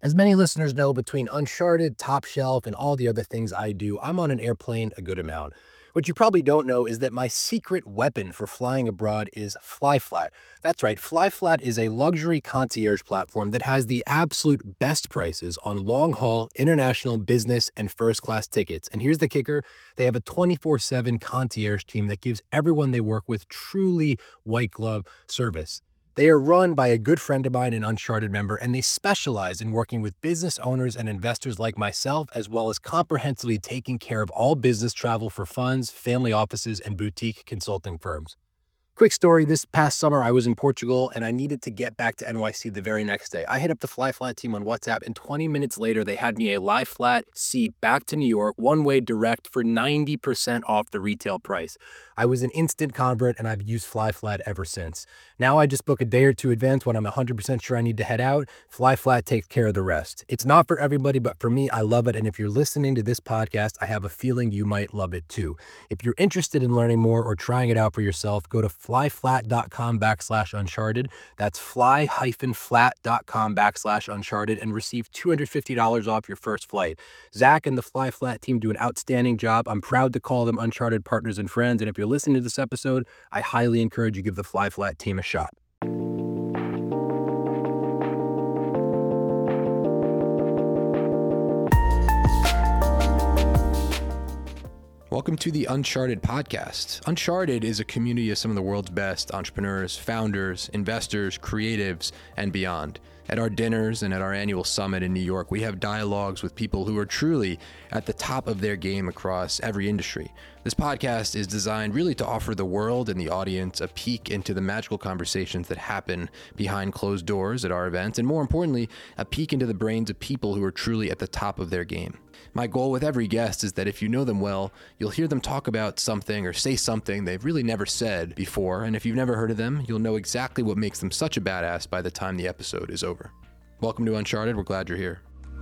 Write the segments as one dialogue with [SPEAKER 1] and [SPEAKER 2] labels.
[SPEAKER 1] As many listeners know, between Uncharted, Top Shelf, and all the other things I do, I'm on an airplane a good amount. What you probably don't know is that my secret weapon for flying abroad is FlyFlat. That's right, FlyFlat is a luxury concierge platform that has the absolute best prices on long haul, international, business, and first class tickets. And here's the kicker, they have a 24/7 concierge team that gives everyone they work with truly white glove service. They are run by a good friend of mine, an Uncharted member, and they specialize in working with business owners and investors like myself, as well as comprehensively taking care of all business travel for funds, family offices, and boutique consulting firms. Quick story, this past summer I was in Portugal and I needed to get back to NYC the very next day. I hit up the FlyFlat team on WhatsApp and 20 minutes later they had me a lie flat seat back to New York, one-way direct for 90% off the retail price. I was an instant convert and I've used FlyFlat ever since. Now I just book a day or two advance when I'm 100% sure I need to head out. FlyFlat takes care of the rest. It's not for everybody, but for me, I love it. And if you're listening to this podcast, I have a feeling you might love it too. If you're interested in learning more or trying it out for yourself, go to flyflat.com/uncharted. That's fly-flat.com/uncharted and receive $250 off your first flight. Zach and the FlyFlat team do an outstanding job. I'm proud to call them Uncharted partners and friends. And if you're listening to this episode, I highly encourage you give the FlyFlat team a shot. Welcome to the Uncharted podcast. Uncharted is a community of some of the world's best entrepreneurs, founders, investors, creatives, and beyond. At our dinners and at our annual summit in New York, we have dialogues with people who are truly at the top of their game across every industry. This podcast is designed really to offer the world and the audience a peek into the magical conversations that happen behind closed doors at our events, and more importantly, a peek into the brains of people who are truly at the top of their game. My goal with every guest is that if you know them well, you'll hear them talk about something or say something they've really never said before, and if you've never heard of them, you'll know exactly what makes them such a badass by the time the episode is over. Welcome to Uncharted. We're glad you're here.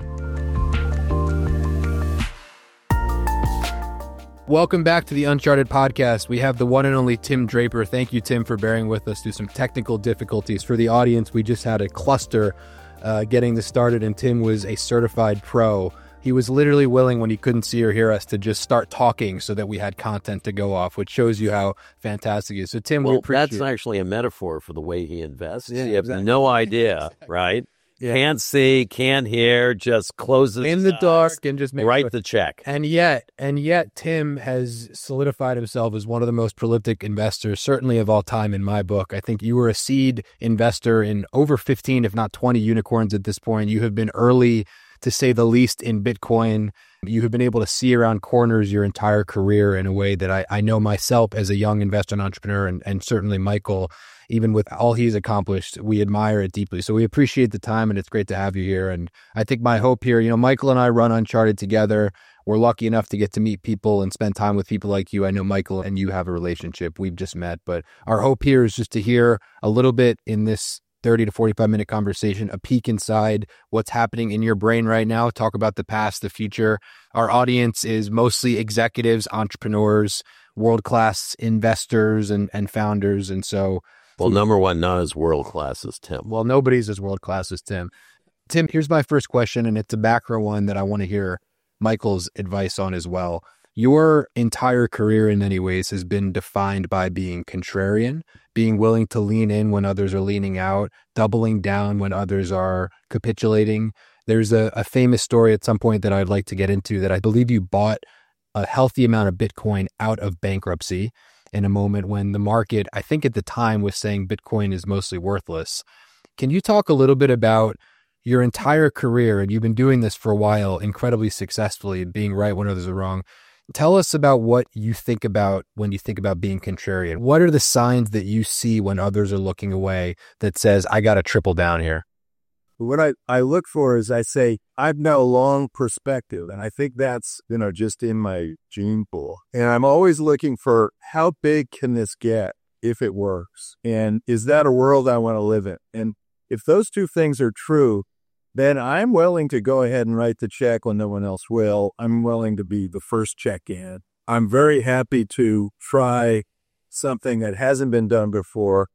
[SPEAKER 1] Welcome back to the Uncharted podcast. We have the one and only Tim Draper. Thank you, Tim, for bearing with us through some technical difficulties. For the audience, we just had a cluster getting this started, and Tim was a certified pro. He was literally willing, when he couldn't see or hear us, to just start talking so that we had content to go off, which shows you how fantastic he is. So, Tim, we appreciate
[SPEAKER 2] that's actually a metaphor for the way he invests.
[SPEAKER 1] Yeah,
[SPEAKER 2] you have
[SPEAKER 1] exactly.
[SPEAKER 2] no idea, right? Yeah. Can't see, can't hear, just closes
[SPEAKER 1] in the dark and just
[SPEAKER 2] write the check.
[SPEAKER 1] And yet, Tim has solidified himself as one of the most prolific investors, certainly of all time in my book. I think you were a seed investor in over 15, if not 20 unicorns at this point. You have been early, to say the least, in Bitcoin. You have been able to see around corners your entire career in a way that I know myself as a young investor and entrepreneur, and certainly Michael, even with all he's accomplished, we admire it deeply. So we appreciate the time, and it's great to have you here. And I think my hope here, Michael and I run Uncharted together. We're lucky enough to get to meet people and spend time with people like you. I know Michael and you have a relationship. We've just met, but our hope here is just to hear a little bit in this 30 to 45-minute conversation, a peek inside what's happening in your brain right now, talk about the past, the future. Our audience is mostly executives, entrepreneurs, world-class investors and founders. And so...
[SPEAKER 2] Well, number one, not as world-class as Tim.
[SPEAKER 1] Well, nobody's as world-class as Tim. Tim, here's my first question, and it's a macro one that I want to hear Michael's advice on as well. Your entire career in many ways has been defined by being contrarian, being willing to lean in when others are leaning out, doubling down when others are capitulating. There's a famous story at some point that I'd like to get into that I believe you bought a healthy amount of Bitcoin out of bankruptcy in a moment when the market, I think at the time, was saying Bitcoin is mostly worthless. Can you talk a little bit about your entire career, and you've been doing this for a while incredibly successfully, being right when others are wrong? Tell us about what you think about when you think about being contrarian. What are the signs that you see when others are looking away that says, I got to triple down here?
[SPEAKER 3] What I look for is, I say, I've no long perspective. And I think that's, just in my gene pool. And I'm always looking for, how big can this get if it works? And is that a world I want to live in? And if those two things are true, then I'm willing to go ahead and write the check when no one else will. I'm willing to be the first check in. I'm very happy to try something that hasn't been done before.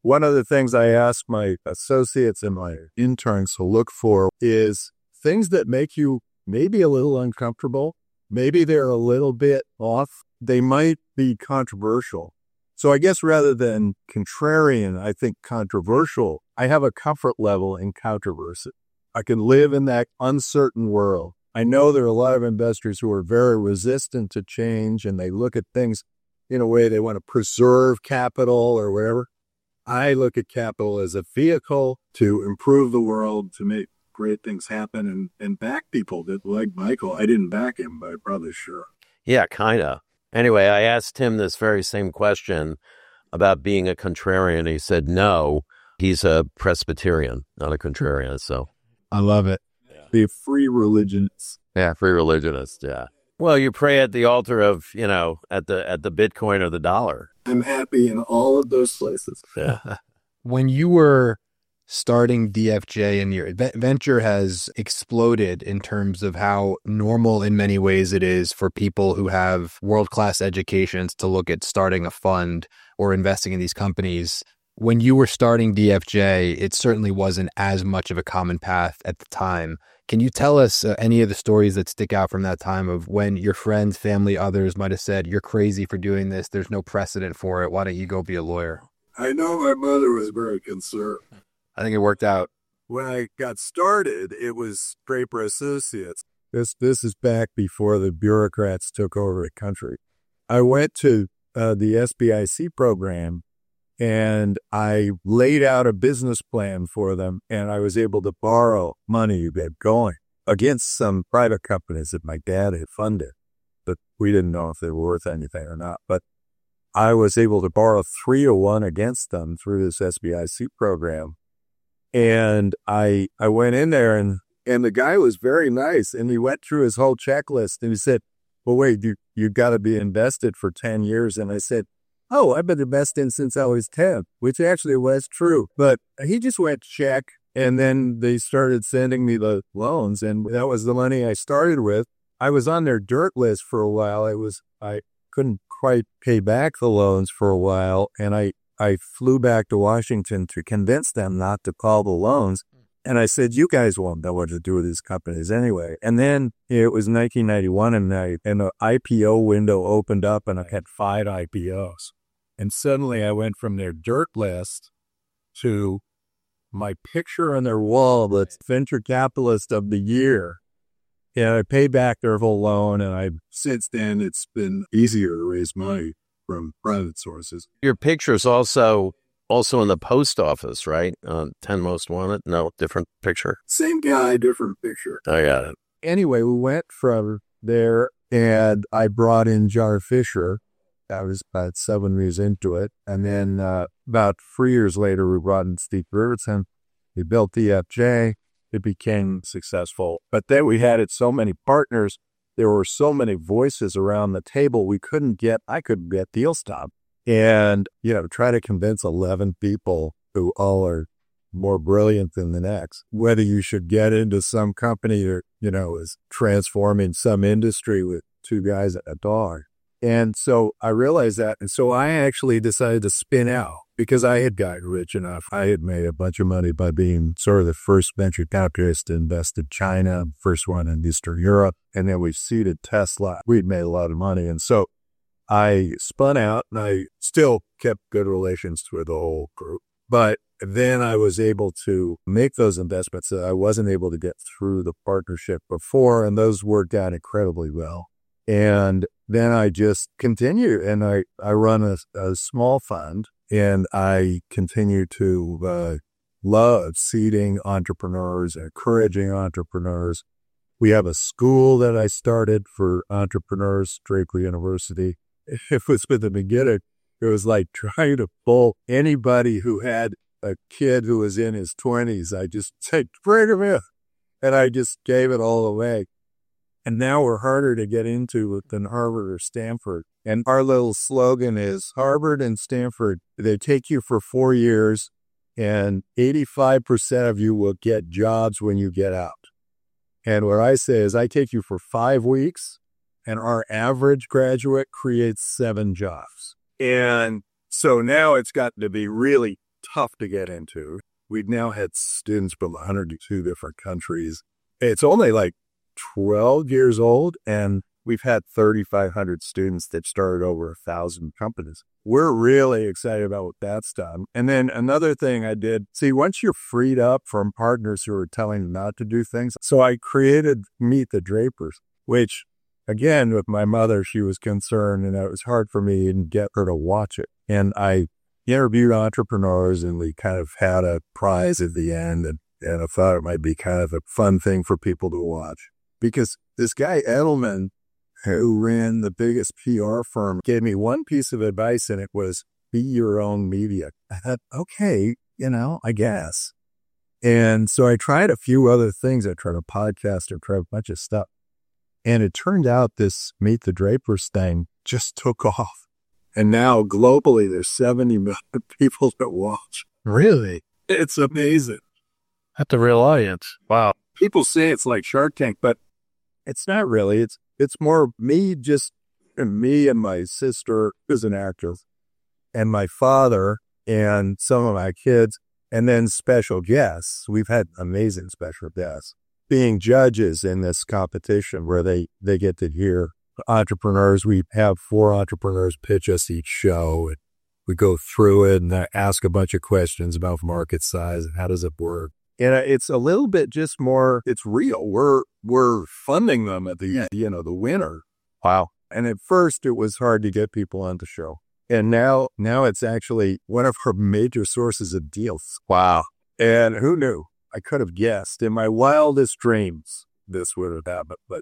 [SPEAKER 3] one of the things I ask my associates and my interns to look for is things that make you maybe a little uncomfortable. Maybe they're a little bit off. They might be controversial. So I guess rather than contrarian, I think controversial. I have a comfort level in controversy. I can live in that uncertain world. I know there are a lot of investors who are very resistant to change, and they look at things in a way they want to preserve capital or whatever. I look at capital as a vehicle to improve the world, to make great things happen, and back people that, like Michael. I didn't back him, but I probably should.
[SPEAKER 2] Yeah, kind of. Anyway, I asked him this very same question about being a contrarian. He said no, he's a Presbyterian, not a contrarian. So
[SPEAKER 3] I love it. Be a free religionist.
[SPEAKER 2] Yeah, free religionist. Yeah. Well, you pray at the altar of, at the Bitcoin or the dollar.
[SPEAKER 3] I'm happy in all of those places.
[SPEAKER 2] Yeah.
[SPEAKER 1] When you were starting DFJ and your venture has exploded in terms of how normal in many ways it is for people who have world-class educations to look at starting a fund or investing in these companies. When you were starting DFJ, it certainly wasn't as much of a common path at the time. Can you tell us any of the stories that stick out from that time of when your friends, family, others might have said, you're crazy for doing this, there's no precedent for it, why don't you go be a lawyer?
[SPEAKER 3] I know my mother was very concerned.
[SPEAKER 1] I think it worked out.
[SPEAKER 3] When I got started, it was Draper Associates. This is back before the bureaucrats took over the country. I went to the SBIC program, and I laid out a business plan for them, and I was able to borrow money to get going against some private companies that my dad had funded, but we didn't know if they were worth anything or not. But I was able to borrow 3-1 against them through this SBIC program. And I went in there, and the guy was very nice, and he went through his whole checklist, and he said, well, wait, you got to be invested for 10 years. And I said, oh, I've been investing since I was 10, which actually was true. But he just went check, and then they started sending me the loans, and that was the money I started with. I was on their dirt list for a while. I couldn't quite pay back the loans for a while, and I flew back to Washington to convince them not to call the loans. And I said, you guys won't know what to do with these companies anyway. And then it was 1991, and the IPO window opened up, and I had 5 IPOs. And suddenly I went from their dirt list to my picture on their wall that's venture capitalist of the year. And I paid back their whole loan, and since then it's been easier to raise money from private sources.
[SPEAKER 2] Your picture's also in the post office, right? 10 Most Wanted? No, different picture?
[SPEAKER 3] Same guy, different picture.
[SPEAKER 2] I got it.
[SPEAKER 3] Anyway, we went from there, and I brought in Jar Fisher. I was about 7 years into it. And then about 3 years later, we brought in Steve Riverton. We built DFJ. It became successful. But then we had so many partners. There were so many voices around the table. I couldn't get deals done. And, try to convince 11 people who all are more brilliant than the next, whether you should get into some company or, is transforming some industry with 2 guys and a dog. And so I realized that. And so I actually decided to spin out because I had gotten rich enough. I had made a bunch of money by being sort of the first venture capitalist to invest in China, first one in Eastern Europe. And then we seeded Tesla. We'd made a lot of money. And so I spun out, and I still kept good relations with the whole group. But then I was able to make those investments that I wasn't able to get through the partnership before, and those worked out incredibly well. And then I just continue, and I run a small fund, and I continue to love seeding entrepreneurs, encouraging entrepreneurs. We have a school that I started for entrepreneurs, Draper University. It was at the beginning. It was like trying to pull anybody who had a kid who was in his 20s. I just said, bring him in. And I just gave it all away. And now we're harder to get into than Harvard or Stanford. And our little slogan is Harvard and Stanford, they take you for 4 years, and 85% of you will get jobs when you get out. And what I say is I take you for 5 weeks, and our average graduate creates 7 jobs. And so now it's gotten to be really tough to get into. We've now had students from 102 different countries. It's only like 12 years old, and we've had 3,500 students that started over 1,000 companies. We're really excited about what that's done. And then another thing I did, once you're freed up from partners who are telling you not to do things, so I created Meet the Drapers, which, again, with my mother, she was concerned, and it was hard for me to get her to watch it. And I interviewed entrepreneurs, and we kind of had a prize at the end, and I thought it might be kind of a fun thing for people to watch. Because this guy, Edelman, who ran the biggest PR firm, gave me one piece of advice, and it was, be your own media. I thought, okay, I guess. And so I tried a few other things. I tried a podcast, I tried a bunch of stuff. And it turned out this Meet the Drapers thing just took off. And now globally, there's 70 million people that watch.
[SPEAKER 1] Really?
[SPEAKER 3] It's amazing.
[SPEAKER 4] That's a real audience. Wow.
[SPEAKER 3] People say it's like Shark Tank, but it's not really. It's more me and my sister, who's an actor, and my father and some of my kids, and then special guests. We've had amazing special guests being judges in this competition where they get to hear entrepreneurs. We have 4 entrepreneurs pitch us each show, and we go through it and I ask a bunch of questions about market size and how does it work. And it's a little bit just more, it's real. We're funding them at the end, the winner.
[SPEAKER 4] Wow.
[SPEAKER 3] And at first it was hard to get people on the show. And now it's actually one of her major sources of deals.
[SPEAKER 4] Wow.
[SPEAKER 3] And who knew? I could have guessed in my wildest dreams this would have happened, but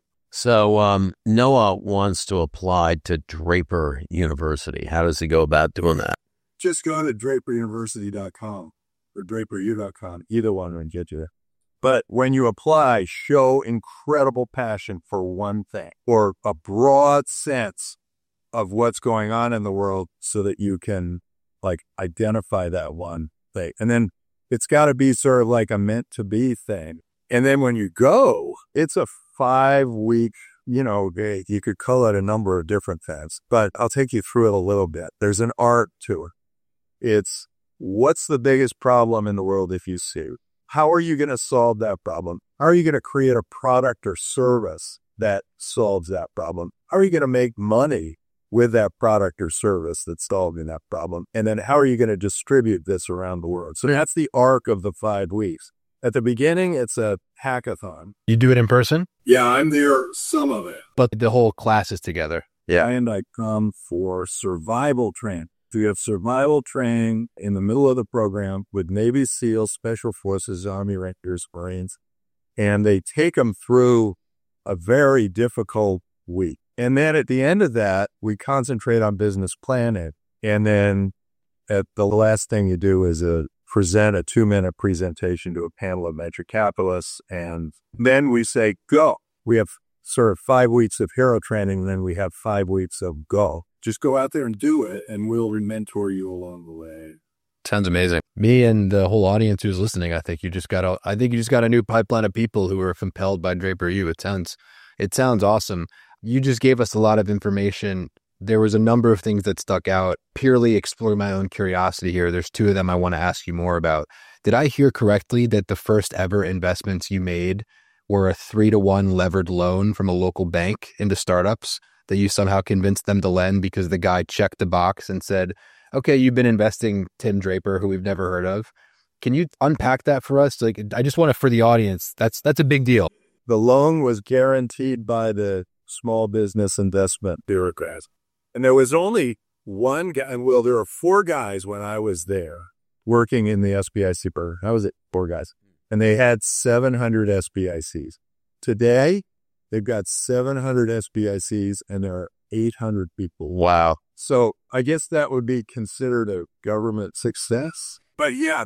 [SPEAKER 2] So Noah wants to apply to Draper University. How does he go about doing that?
[SPEAKER 3] just go to draperuniversity.com or draperu.com. Either one will get you there. But when you apply, show incredible passion for one thing or a broad sense of what's going on in the world so that you can identify that one thing. And then it's got to be sort of like a meant to be thing. And then when you go, it's a 5-week, day. You could call it a number of different things, but I'll take you through it a little bit. There's an art to it. It's what's the biggest problem in the world if you see it? How are you going to solve that problem? How are you going to create a product or service that solves that problem? How are you going to make money with that product or service that's solving that problem? And then how are you going to distribute this around the world? So that's the arc of the 5 weeks. At the beginning, it's a hackathon.
[SPEAKER 1] You do it in person?
[SPEAKER 3] Yeah, I'm there some of it.
[SPEAKER 1] But the whole class is together.
[SPEAKER 2] Yeah.
[SPEAKER 3] And I come for survival training. So you have survival training in the middle of the program with Navy SEALs, Special Forces, Army Rangers, Marines. And they take them through a very difficult week. And then at the end of that, we concentrate on business planning. And then at the last thing you do is present a 2-minute presentation to a panel of venture capitalists. And then we say, go. We have sort of 5 weeks of hero training, and then we have 5 weeks of go. Just go out there and do it, and we'll mentor you along the way.
[SPEAKER 1] Sounds amazing. Me and the whole audience who's listening, I think you just got a new pipeline of people who are compelled by Draper U. It sounds awesome. You just gave us a lot of information. There was a number of things that stuck out. Purely exploring my own curiosity here. There's 2 of them I want to ask you more about. Did I hear correctly that the first ever investments you made were a 3-to-1 levered loan from a local bank into startups that you somehow convinced them to lend because the guy checked the box and said, okay, you've been investing Tim Draper, who we've never heard of. Can you unpack that for us? I just want to, for the audience, that's a big deal.
[SPEAKER 3] The loan was guaranteed by the small business investment bureaucrats. And there was only one guy, well, there were 4 guys when I was there working in the SBIC program. That was it, 4 guys. And they had 700 SBICs. Today, they've got 700 SBICs and there are 800 people.
[SPEAKER 2] Wow.
[SPEAKER 3] So I guess that would be considered a government success. But yeah,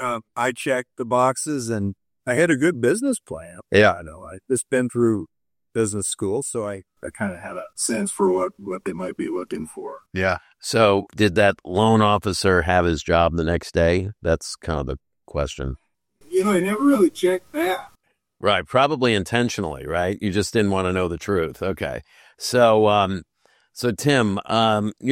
[SPEAKER 3] I checked the boxes and I had a good business plan.
[SPEAKER 2] Yeah.
[SPEAKER 3] I know. I just been through business school, so I kind of had a sense for what they might be looking for.
[SPEAKER 2] Yeah. So did that loan officer have his job the next day? That's kind of the question.
[SPEAKER 3] I never really checked that.
[SPEAKER 2] Right. Probably intentionally, right? You just didn't want to know the truth. Okay. So, Tim, you're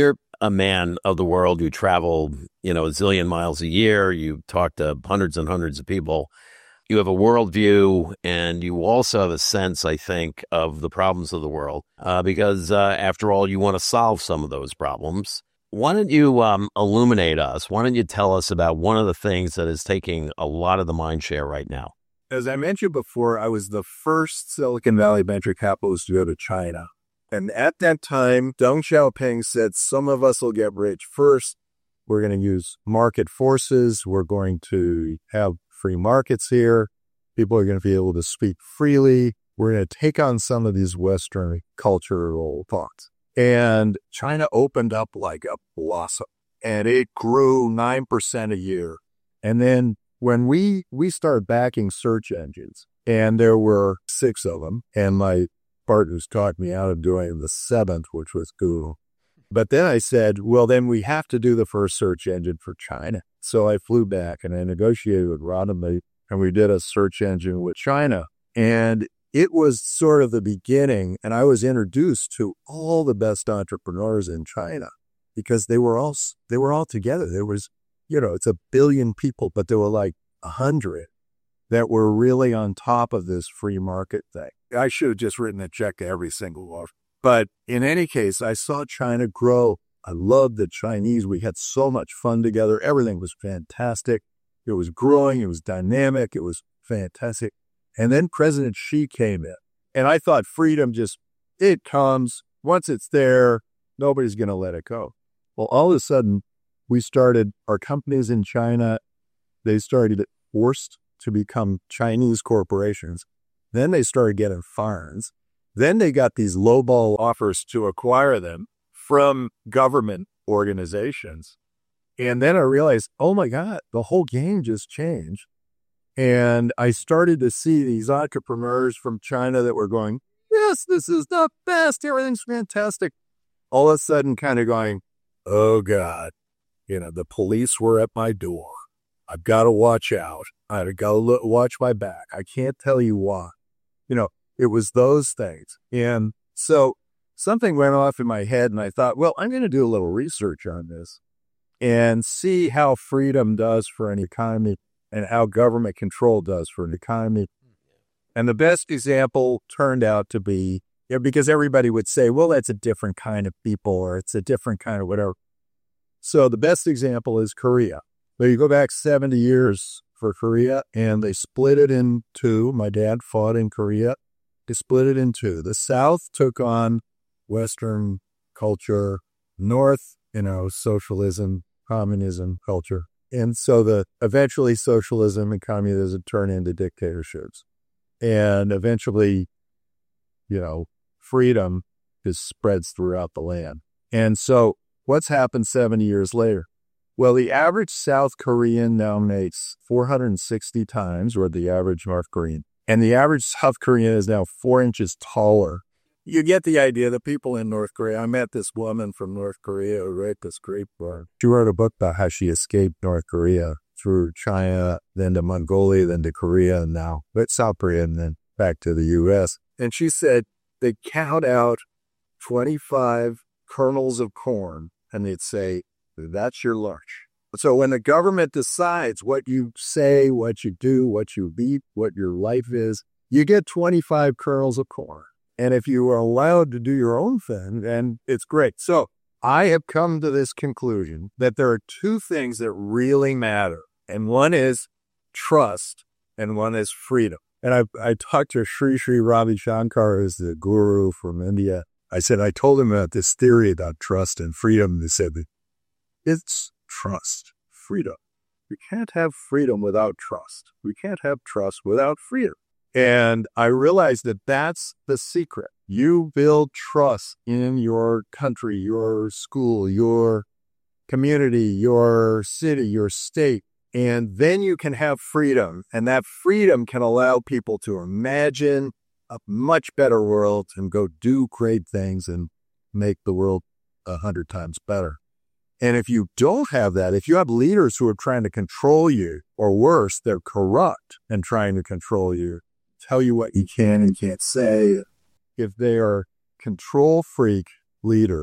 [SPEAKER 2] a man of the world. You travel, a zillion miles a year. You talk to hundreds and hundreds of people. You have a worldview, and you also have a sense, I think, of the problems of the world, because after all, you want to solve some of those problems. Why don't you illuminate us? Why don't you tell us about one of the things that is taking a lot of the mind share right now?
[SPEAKER 3] As I mentioned before, I was the first Silicon Valley venture capitalist to go to China. And at that time, Deng Xiaoping said, some of us will get rich first. We're going to use market forces. We're going to have free markets here. People are going to be able to speak freely. We're going to take on some of these Western cultural thoughts. And China opened up like a blossom, and it grew 9% a year. And then when we started backing search engines, and there were 6 of them, and my partners talked me out of doing the 7th, which was Google. But then I said, well, then we have to do the first search engine for China. So I flew back and I negotiated with Rodham, and we did a search engine with China. And it was sort of the beginning, and I was introduced to all the best entrepreneurs in China because they were all together. There was, it's 1 billion people, but there were like 100 that were really on top of this free market thing. I should have just written a check to every single one. But in any case, I saw China grow. I loved the Chinese. We had so much fun together. Everything was fantastic. It was growing. It was dynamic. It was fantastic. And then President Xi came in. And I thought freedom it comes. Once it's there, nobody's going to let it go. Well, all of a sudden, we started our companies in China. They started forced to become Chinese corporations. Then they started getting fines. Then they got these lowball offers to acquire them from government organizations. And then I realized, oh my God, the whole game just changed. And I started to see these entrepreneurs from China that were going, yes, this is the best. Everything's fantastic. All of a sudden kind of going, oh God, the police were at my door. I've got to watch out. I've got to watch my back. I can't tell you why. It was those things. And so something went off in my head and I thought, well, I'm going to do a little research on this and see how freedom does for an economy and how government control does for an economy. And the best example turned out to be, because everybody would say, well, that's a different kind of people or it's a different kind of whatever. So the best example is Korea. So you go back 70 years for Korea and they split it in 2. My dad fought in Korea. They split it in 2. The South took on Western culture, North, socialism, communism culture. And so eventually socialism and communism turn into dictatorships. And eventually, freedom just spreads throughout the land. And so what's happened 70 years later? Well, the average South Korean now makes 460 times, or the average North Korean. And the average South Korean is now 4 inches taller. You get the idea. The people in North Korea, I met this woman from North Korea who wrote this great book. She wrote a book about how she escaped North Korea through China, then to Mongolia, then to Korea, and now South Korea, and then back to the U.S. And she said they count out 25 kernels of corn, and they'd say, that's your lunch. So when the government decides what you say, what you do, what you eat, what your life is, you get 25 kernels of corn. And if you are allowed to do your own thing, then it's great. So I have come to this conclusion that there are 2 things that really matter. And one is trust and one is freedom. And I talked to Sri Ravi Shankar, who's the guru from India. I told him about this theory about trust and freedom. They said, it's trust, freedom. We can't have freedom without trust. We can't have trust without freedom. And I realized that that's the secret. You build trust in your country, your school, your community, your city, your state, and then you can have freedom. And that freedom can allow people to imagine a much better world and go do great things and make the world 100 times better. And if you don't have that, if you have leaders who are trying to control you, or worse, they're corrupt and trying to control you, tell you what you can and can't say, if they are control freak leaders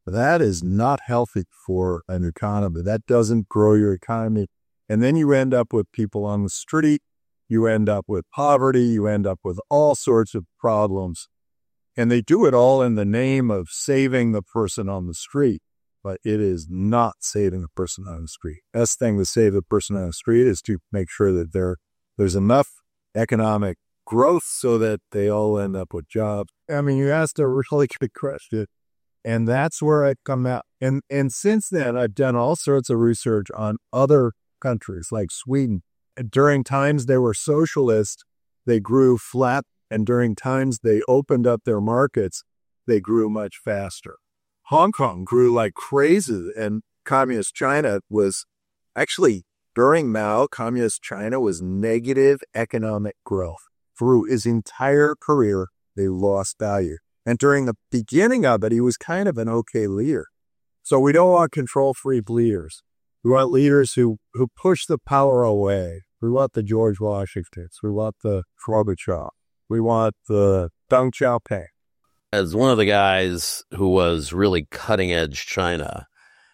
[SPEAKER 3] That is not healthy for an economy. That doesn't grow your economy. And then you end up with people on the street. You end up with poverty. You end up with all sorts of problems. And they do it all in the name of saving the person on the street. But it is not saving the person on the street. Best thing to save the person on the street is to make sure that there's enough economic growth so that they all end up with jobs. I mean, you asked a really good question. And that's where I come out. And since then, I've done all sorts of research on other countries like Sweden. During times they were socialist, they grew flat. And during times they opened up their markets, they grew much faster. Hong Kong grew like crazy. And communist China was actually, during Mao, communist China was negative economic growth. Through his entire career, they lost value. And during the beginning of it, he was kind of an okay leader. So we don't want control-freak leaders. We want leaders who push the power away. We want the George Washingtons. We want the Gorbachev. We want the Deng Xiaoping.
[SPEAKER 2] As one of the guys who was really cutting edge China,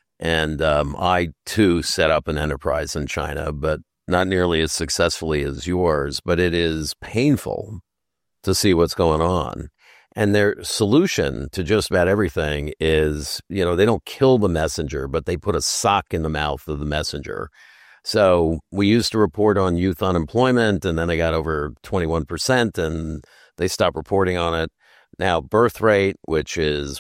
[SPEAKER 2] and I too set up an enterprise in China, but not nearly as successfully as yours, but it is painful to see what's going on. And their solution to just about everything is, they don't kill the messenger, but they put a sock in the mouth of the messenger. So we used to report on youth unemployment, and then they got over 21%, and they stopped reporting on it. Now, birth rate, which is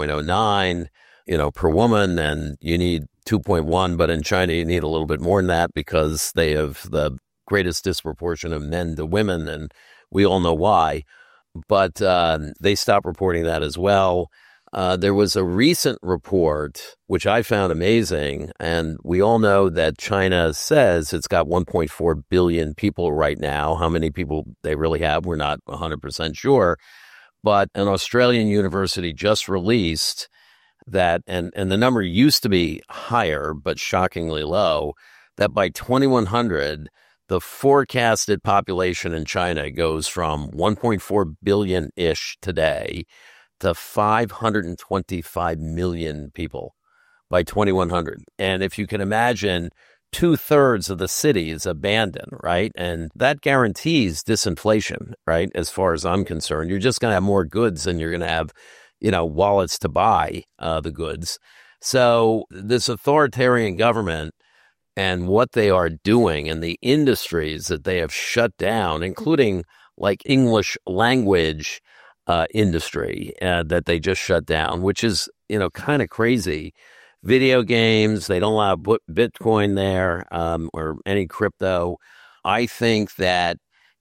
[SPEAKER 2] 1.09, per woman, and you need 2.1, but in China, you need a little bit more than that because they have the greatest disproportion of men to women, and we all know why. But they stopped reporting that as well. There was a recent report, which I found amazing, and we all know that China says it's got 1.4 billion people right now. How many people they really have, we're not 100% sure. But an Australian university just released that, and the number used to be higher, but shockingly low, that by 2100, the forecasted population in China goes from 1.4 billion-ish today to 525 million people by 2100. And if you can imagine, 2/3 of the city is abandoned, right? And that guarantees disinflation, right? As far as I'm concerned, you're just going to have more goods and you're going to have, wallets to buy the goods. So this authoritarian government and what they are doing and the industries that they have shut down, including like English language industry that they just shut down, which is, kind of crazy. Video games, they don't allow Bitcoin there or any crypto. I think that,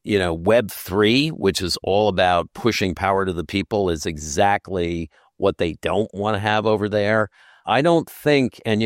[SPEAKER 2] Web3, which is all about pushing power to the people, is exactly what they don't want to have over there. I don't think, and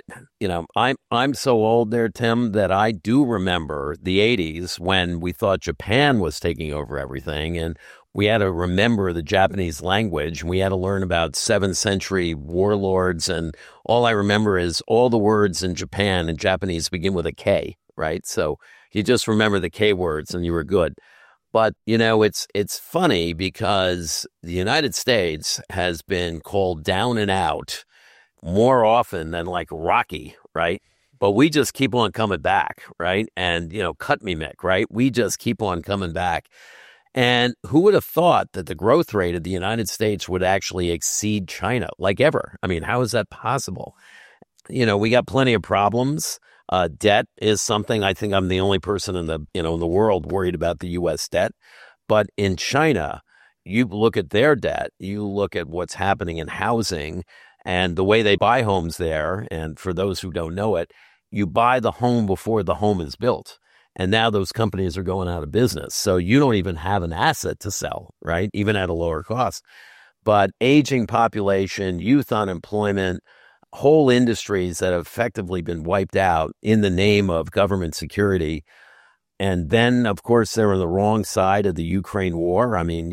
[SPEAKER 2] I'm so old there, Tim, that I do remember the 80s when we thought Japan was taking over everything, and we had to remember the Japanese language. We had to learn about 7th century warlords, and all I remember is all the words in Japan in Japanese begin with a K, right? So you just remember the K words and you were good. But, it's funny because the United States has been called down and out more often than like Rocky, right? But we just keep on coming back, right? And, cut me, Mick, right? We just keep on coming back. And who would have thought that the growth rate of the United States would actually exceed China, like ever? I mean, how is that possible? We got plenty of problems. Debt is something. I think I'm the only person in the world worried about the U.S. debt. But in China, you look at their debt, you look at what's happening in housing and the way they buy homes there. And for those who don't know it, you buy the home before the home is built. And now those companies are going out of business. So you don't even have an asset to sell, right? Even at a lower cost. But aging population, youth unemployment, whole industries that have effectively been wiped out in the name of government security. And then, of course, they're on the wrong side of the Ukraine war. I mean,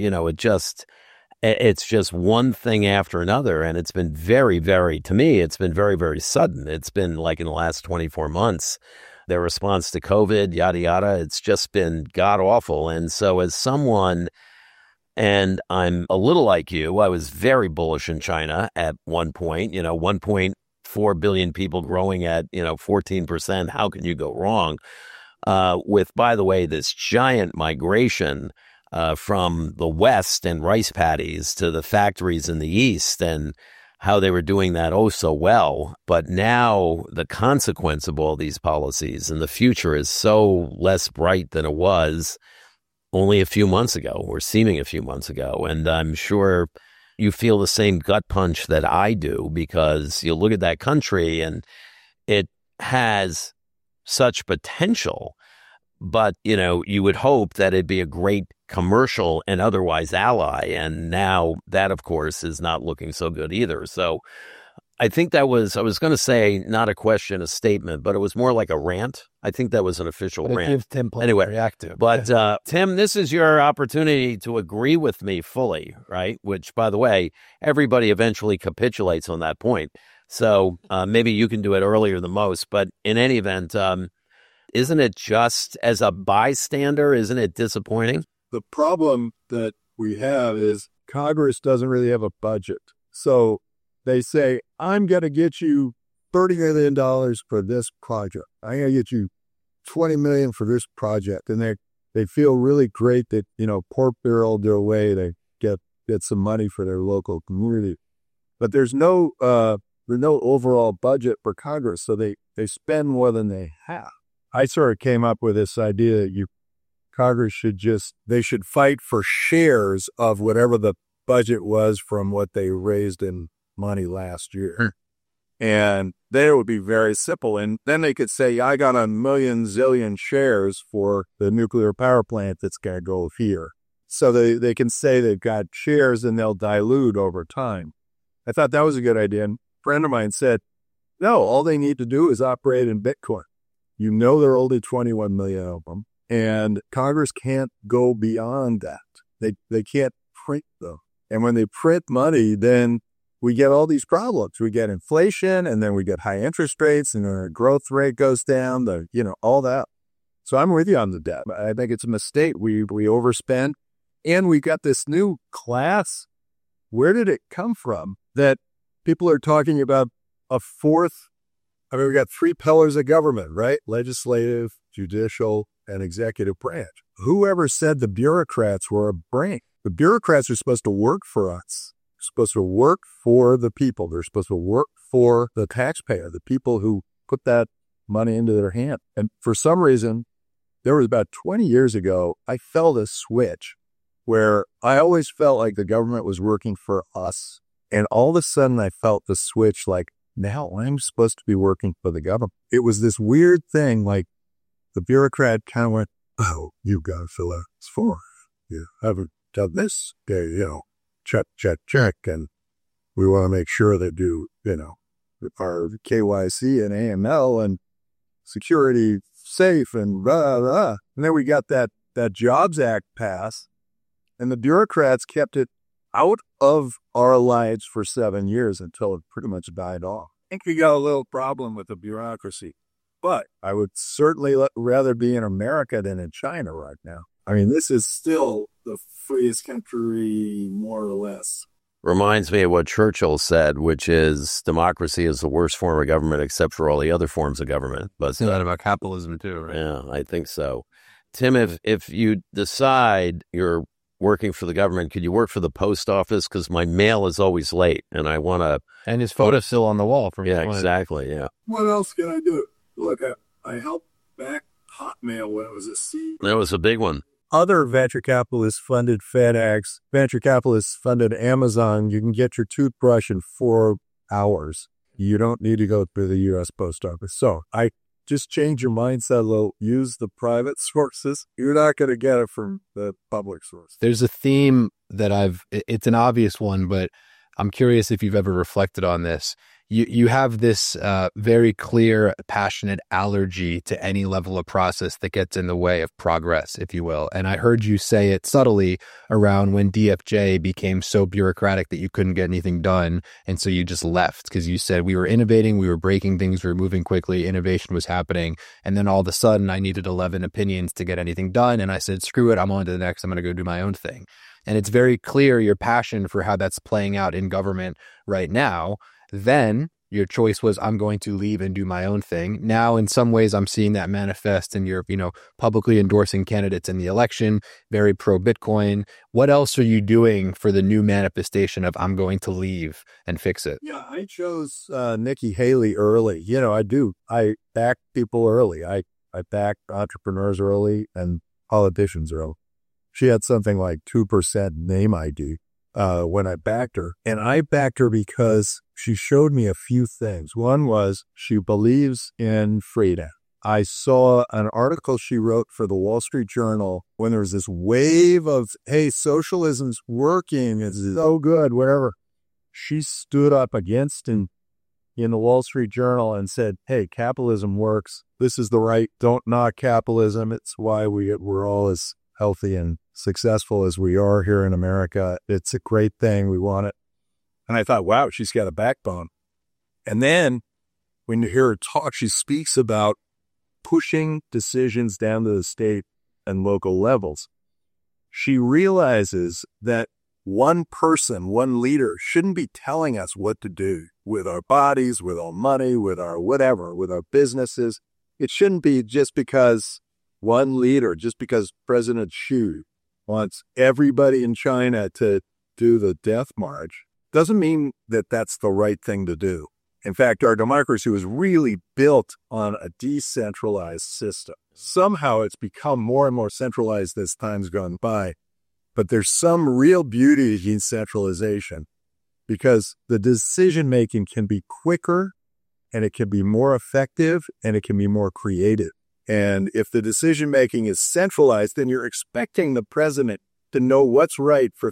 [SPEAKER 2] it's just one thing after another. And it's been very, very, to me, it's been very, very sudden. It's been like in the last 24 months, their response to COVID, yada, yada. It's just been god awful. And so as someone And I'm a little like you. I was very bullish in China at one point, 1.4 billion people growing at, 14%. How can you go wrong? With, by the way, this giant migration from the West and rice paddies to the factories in the East, and how they were doing that oh so well. But now the consequence of all these policies and the future is so less bright than it was only a few months ago, or seeming a few months ago. And I'm sure you feel the same gut punch that I do, because you look at that country and it has such potential, but, you would hope that it'd be a great commercial and otherwise ally. And now that, of course, is not looking so good either. So I think I was going to say, not a question, a statement, but it was more like a rant. I think that was an official rant.
[SPEAKER 1] Gives Tim plenty
[SPEAKER 2] Anyway,
[SPEAKER 1] to react to.
[SPEAKER 2] But Tim, this is your opportunity to agree with me fully, right? Which, by the way, everybody eventually capitulates on that point. So maybe you can do it earlier than most. But in any event, isn't it just as a bystander, isn't it disappointing?
[SPEAKER 3] The problem that we have is Congress doesn't really have a budget. So they say, I'm going to get you $30 million for this project. I'm going to get you $20 million for this project. And they feel really great that, Port Barrel their way to get some money for their local community. But there's no overall budget for Congress. So they spend more than they have. I sort of came up with this idea that Congress should fight for shares of whatever the budget was from what they raised in money last year. And then it would be very simple. And then they could say, I got a million zillion shares for the nuclear power plant that's going to go here. So they can say they've got shares and they'll dilute over time. I thought that was a good idea. And a friend of mine said, no, all they need to do is operate in Bitcoin. There are only 21 million of them. And Congress can't go beyond that. They can't print them. And when they print money, then we get all these problems. We get inflation, and then we get high interest rates, and our growth rate goes down, all that. So I'm with you on the debt. I think it's a mistake. We overspend, and we got this new class. Where did it come from that people are talking about a fourth? I mean, we got three pillars of government, right? Legislative, judicial, and executive branch. Whoever said the bureaucrats were a brain? The bureaucrats are supposed to work for us. They're supposed to work for the people. They're supposed to work for the taxpayer, the people who put that money into their hand. And for some reason, there was about 20 years ago, I felt a switch where I always felt like the government was working for us. And all of a sudden, I felt the switch like, now I'm supposed to be working for the government. It was this weird thing, like the bureaucrat kind of went, oh, you've got to fill out this form. You haven't done this. Okay, check. And we want to make sure they do, our KYC and AML and security safe and blah, blah. And then we got that Jobs Act passed, and the bureaucrats kept it out of our lives for 7 years until it pretty much died off. I think we got a little problem with the bureaucracy, but I would certainly rather be in America than in China right now. I mean, this is still the freest country, more or less.
[SPEAKER 2] Reminds me of what Churchill said, which is democracy is the worst form of government except for all the other forms of government. But
[SPEAKER 4] say that about capitalism too, right?
[SPEAKER 2] Yeah, I think so. Tim, if you decide you're working for the government, could you work for the post office? Because my mail is always late, and I want to.
[SPEAKER 4] And his photo's still on the wall.
[SPEAKER 2] Exactly. Yeah.
[SPEAKER 3] What else can I do? Look, I helped back Hotmail when it was a C.
[SPEAKER 2] That was a big one.
[SPEAKER 3] Other venture capitalists funded FedEx. Venture capitalists funded Amazon. You can get your toothbrush in 4 hours. You don't need to go through the U.S. Post Office. So I just change your mindset a little. Use the private sources. You're not going to get it from the public source.
[SPEAKER 5] There's a theme that it's an obvious one, but I'm curious if you've ever reflected on this. You have this very clear, passionate allergy to any level of process that gets in the way of progress, if you will. And I heard you say it subtly around when DFJ became so bureaucratic that you couldn't get anything done. And so you just left because you said we were innovating, we were breaking things, we were moving quickly, innovation was happening. And then all of a sudden I needed 11 opinions to get anything done. And I said, screw it, I'm on to the next. I'm going to go do my own thing. and it's very clear your passion for how that's playing out in government right now, then your choice was, I'm going to leave and do my own thing. Now, in some ways, I'm seeing that manifest in your, publicly endorsing candidates in the election, very pro Bitcoin. What else are you doing for the new manifestation of I'm going to leave and fix it?
[SPEAKER 3] Yeah, I chose Nikki Haley early. I do. I back people early. I back entrepreneurs early and politicians early. She had something like 2% name ID when I backed her. And I backed her because she showed me a few things. One was she believes in freedom. I saw an article she wrote for the Wall Street Journal when there was this wave of, hey, socialism's working, it's so good, whatever. She stood up against in the Wall Street Journal and said, hey, capitalism works. This is the right, don't knock capitalism. It's why we're all as healthy and successful as we are here in America. It's a great thing. We want it. And I thought, wow, she's got a backbone. And then when you hear her talk, she speaks about pushing decisions down to the state and local levels. She realizes that one person, one leader shouldn't be telling us what to do with our bodies, with our money, with our whatever, with our businesses. It shouldn't be just because one leader, just because President Xi wants everybody in China to do the death march, doesn't mean that that's the right thing to do. In fact, our democracy was really built on a decentralized system. Somehow it's become more and more centralized as time's gone by. But there's some real beauty in centralization because the decision-making can be quicker and it can be more effective and it can be more creative. And if the decision-making is centralized, then you're expecting the president to know what's right for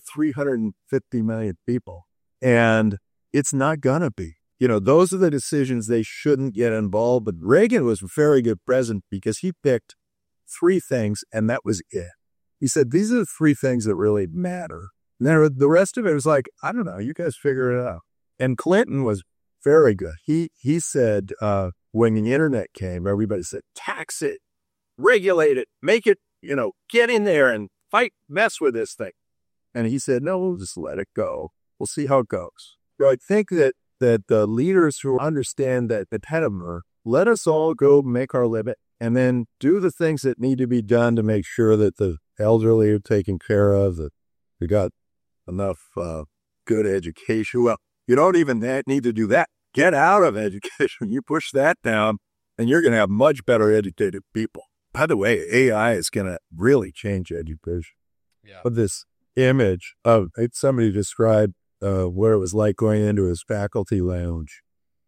[SPEAKER 3] 350 million people. And it's not going to be. Those are the decisions they shouldn't get involved. But Reagan was a very good president because he picked three things, and that was it. He said, these are the three things that really matter. And then the rest of it was like, I don't know, you guys figure it out. And Clinton was very good. He said, when the internet came, everybody said, tax it, regulate it, make it, get in there and fight, mess with this thing. And he said, no, we'll just let it go. We'll see how it goes. So I think that the leaders who understand that the pedometer, let us all go make our limit and then do the things that need to be done to make sure that the elderly are taken care of, that we got enough good education. Well, you don't even need to do that. Get out of education. You push that down and you're going to have much better educated people. By the way, AI is going to really change education.
[SPEAKER 5] Yeah.
[SPEAKER 3] But this image of somebody described what it was like going into his faculty lounge.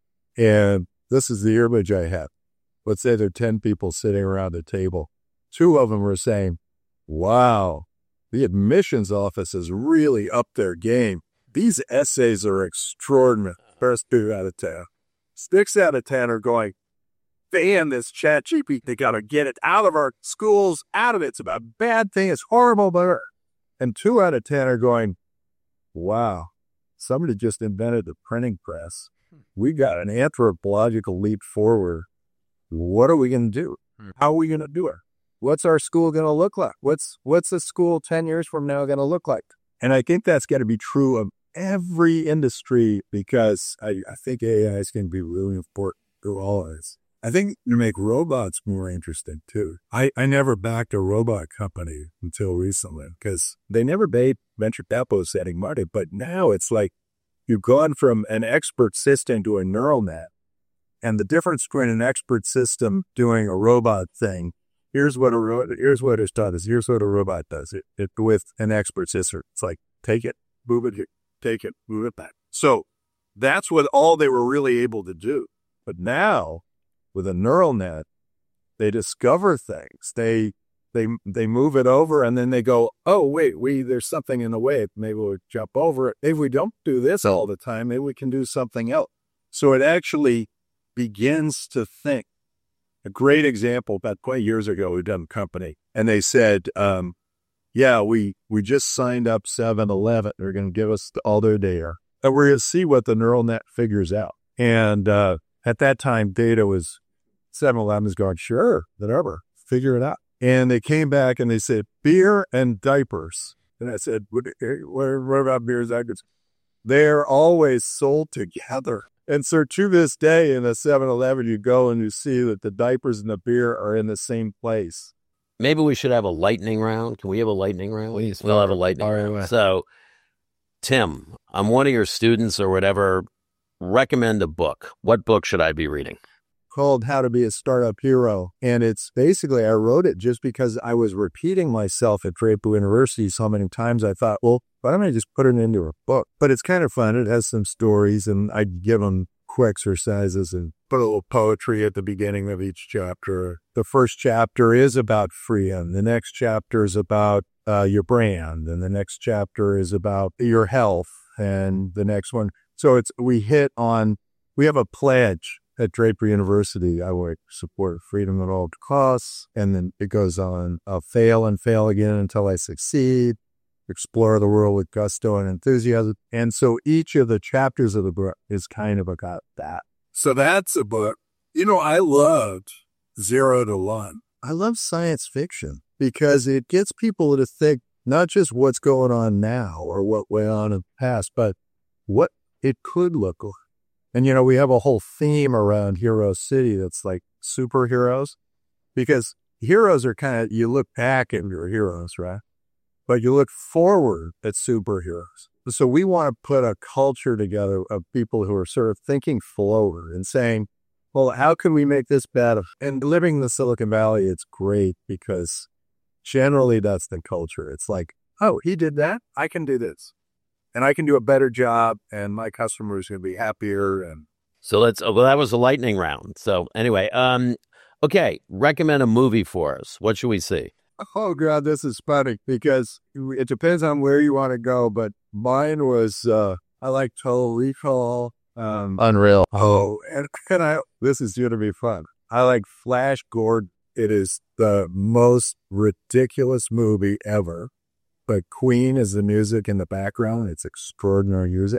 [SPEAKER 3] And this is the image I have. Let's say there are 10 people sitting around a table. 2 of them were saying, wow, the admissions office has really upped their game. These essays are extraordinary. First 2 out of 10. 6 out of 10 are going, ban this ChatGPT. They got to get it out of our schools, out of it. It's a bad thing. It's horrible. And 2 out of 10 are going, wow, somebody just invented the printing press. We got an anthropological leap forward. What are we going to do? How are we going to do it? What's our school going to look like? What's the school 10 years from now going to look like? And I think that's got to be true of every industry because I think AI is going to be really important to all of us. I think to make robots more interesting too. I never backed a robot company until recently because they never made venture capital setting money. But now it's like you've gone from an expert system to a neural net. And the difference between an expert system doing a robot thing, here's what it's done. Here's what a robot does. It with an expert system. It's like, take it, move it here, take it, move it back. So that's what all they were really able to do. But now, with a neural net, they discover things. They move it over and then they go, oh, wait, there's something in the way. Maybe we'll jump over it. Maybe we don't do this all the time. Maybe we can do something else. So it actually begins to think. A great example, about 20 years ago, we done a company and they said, we just signed up 7-Eleven. They're going to give us all their data and we're going to see what the neural net figures out. And at that time, data was 7-Eleven's going, sure, whatever, figure it out. And they came back and they said, beer and diapers. And I said, what about beers? They're always sold together. And so to this day in a 7-Eleven, you go and you see that the diapers and the beer are in the same place.
[SPEAKER 2] Maybe we should have a lightning round. Can we have a lightning round?
[SPEAKER 5] Please.
[SPEAKER 2] We'll have a lightning round. So, Tim, I'm one of your students or whatever. Recommend a book. What book should I be reading?
[SPEAKER 3] Called How to Be a Startup Hero. And it's basically, I wrote it just because I was repeating myself at Draper University so many times. I thought, well, why don't I just put it into a book? But it's kind of fun. It has some stories, and I give them quick exercises and put a little poetry at the beginning of each chapter. The first chapter is about freedom. The next chapter is about your brand. And the next chapter is about your health. And the next one. So we have a pledge at Draper University. I would support freedom at all costs. And then it goes on, I'll fail and fail again until I succeed. Explore the world with gusto and enthusiasm. And so each of the chapters of the book is kind of about that.
[SPEAKER 6] So that's a book. I loved 0 to 1.
[SPEAKER 3] I love science fiction because it gets people to think not just what's going on now or what went on in the past, but what it could look like. And, we have a whole theme around Hero City that's like superheroes, because heroes are kind of, you look back at your heroes, right? But you look forward at superheroes. So we want to put a culture together of people who are sort of thinking forward and saying, well, how can we make this better? And living in the Silicon Valley, it's great because generally that's the culture. It's like, oh, he did that, I can do this. And I can do a better job, and my customers are going to be happier. And
[SPEAKER 2] so that was a lightning round. So anyway, okay, recommend a movie for us. What should we see?
[SPEAKER 3] Oh, God, this is funny because it depends on where you want to go. But mine was, I like Total Recall.
[SPEAKER 5] Unreal.
[SPEAKER 3] Oh, and this is going to be fun. I like Flash Gordon. It is the most ridiculous movie ever. But Queen is the music in the background. It's extraordinary music.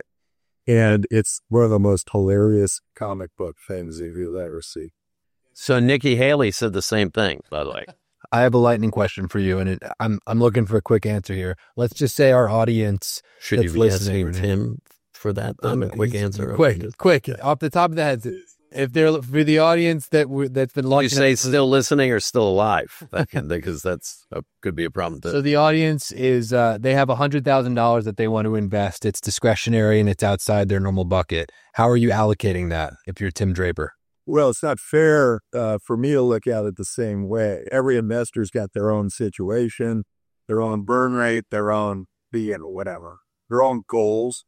[SPEAKER 3] And it's one of the most hilarious comic book things you'll ever see.
[SPEAKER 2] So Nikki Haley said the same thing, by the way.
[SPEAKER 5] I have a lightning question for you, and I'm looking for a quick answer here. Let's just say our audience
[SPEAKER 2] should you be asking Tim for that? A quick answer.
[SPEAKER 5] Quick, off the top of the head. If they're for the audience that's been watching,
[SPEAKER 2] you say still listening or still alive, because that's could be a problem too.
[SPEAKER 5] So the audience is they have $100,000 that they want to invest. It's discretionary and it's outside their normal bucket. How are you allocating that if you're Tim Draper?
[SPEAKER 3] Well, it's not fair for me to look at it the same way. Every investor's got their own situation, their own burn rate, their own whatever, their own goals.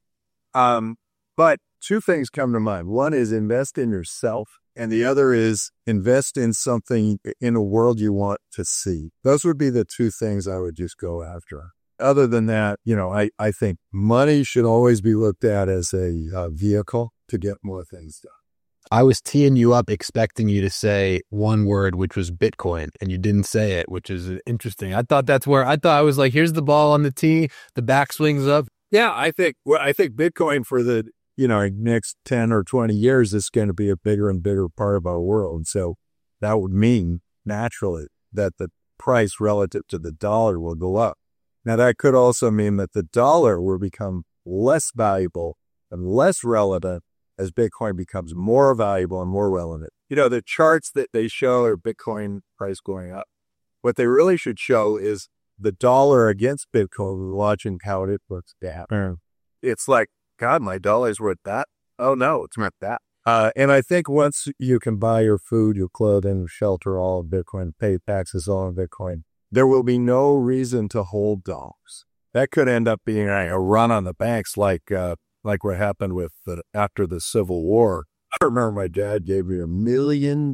[SPEAKER 3] But two things come to mind. One is invest in yourself, and the other is invest in something in a world you want to see. Those would be the two things I would just go after. Other than that, I think money should always be looked at as a vehicle to get more things done.
[SPEAKER 5] I was teeing you up expecting you to say one word, which was Bitcoin, and you didn't say it, which is interesting. I thought I was like, here's the ball on the tee, the backswing's up.
[SPEAKER 3] Yeah, I think Bitcoin for the next 10 or 20 years is going to be a bigger and bigger part of our world. So that would mean naturally that the price relative to the dollar will go up. Now, that could also mean that the dollar will become less valuable and less relevant as Bitcoin becomes more valuable and more relevant. The charts that they show are Bitcoin price going up. What they really should show is the dollar against Bitcoin, watching how it looks down. It's like, God, my dollar's worth that. Oh, no, it's not that. And I think once you can buy your food, your clothing, your shelter, all in Bitcoin, pay taxes all in Bitcoin, there will be no reason to hold dollars. That could end up being a run on the banks like what happened with after the Civil War. I remember my dad gave me $1 million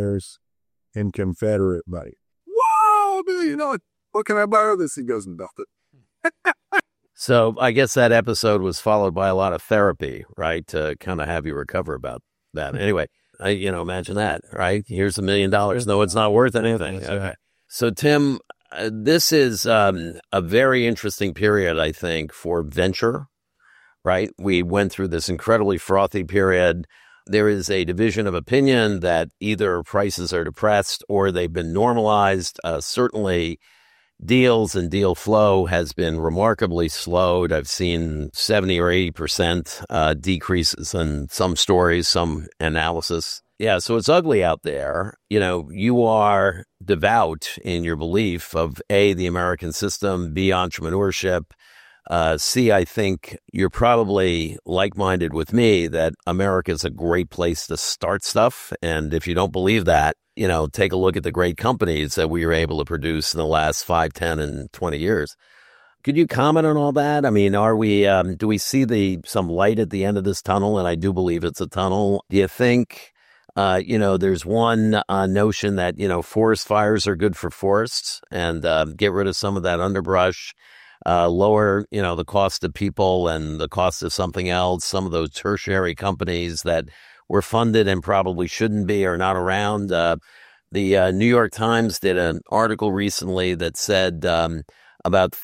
[SPEAKER 3] in Confederate money. Whoa, $1 million. What can I buy with this? He goes and built it.
[SPEAKER 2] So I guess that episode was followed by a lot of therapy, right? To kind of have you recover about that. Anyway, imagine that, right? Here's $1 million. No, it's not worth anything. Okay. So Tim, this is a very interesting period, I think, for venture, right? We went through this incredibly frothy period. There is a division of opinion that either prices are depressed or they've been normalized. Certainly deals and deal flow has been remarkably slowed. I've seen 70 or 80% decreases in some stories, some analysis. Yeah, so it's ugly out there. You know, you are devout in your belief of A, the American system, B, entrepreneurship. C, I think you're probably like-minded with me that America is a great place to start stuff. And if you don't believe that, you know, take a look at the great companies that we were able to produce in the last 5, 10, and 20 years. Could you comment on all that? I mean, are we, do we see some light at the end of this tunnel? And I do believe it's a tunnel. Do you think, you know, there's one notion that, you know, forest fires are good for forests and get rid of some of that underbrush, lower, you know, the cost of people and the cost of something else. Some of those tertiary companies that were funded and probably shouldn't be are not around. The New York Times did an article recently that said about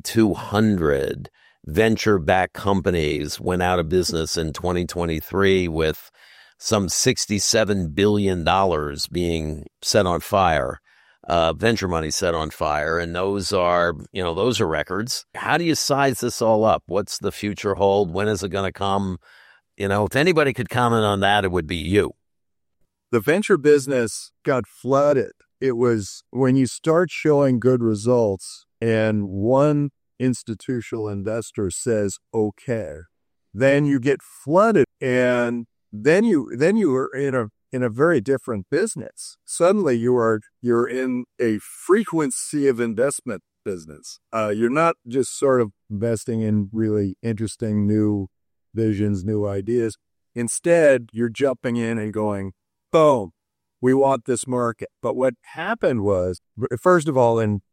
[SPEAKER 2] 3,200 venture-backed companies went out of business in 2023 with some $67 billion being set on fire, venture money set on fire. And those are, you know, those are records. How do you size this all up? What's the future hold? When is it going to come? You know, if anybody could comment on that, it would be you.
[SPEAKER 3] The venture business got flooded. It was when you start showing good results and one institutional investor says, okay, then you get flooded and then you are in a very different business. Suddenly you're in a frequency of investment business. You're not just sort of investing in really interesting new visions, new ideas. Instead, you're jumping in and going, boom, we want this market. But what happened was, first of all, in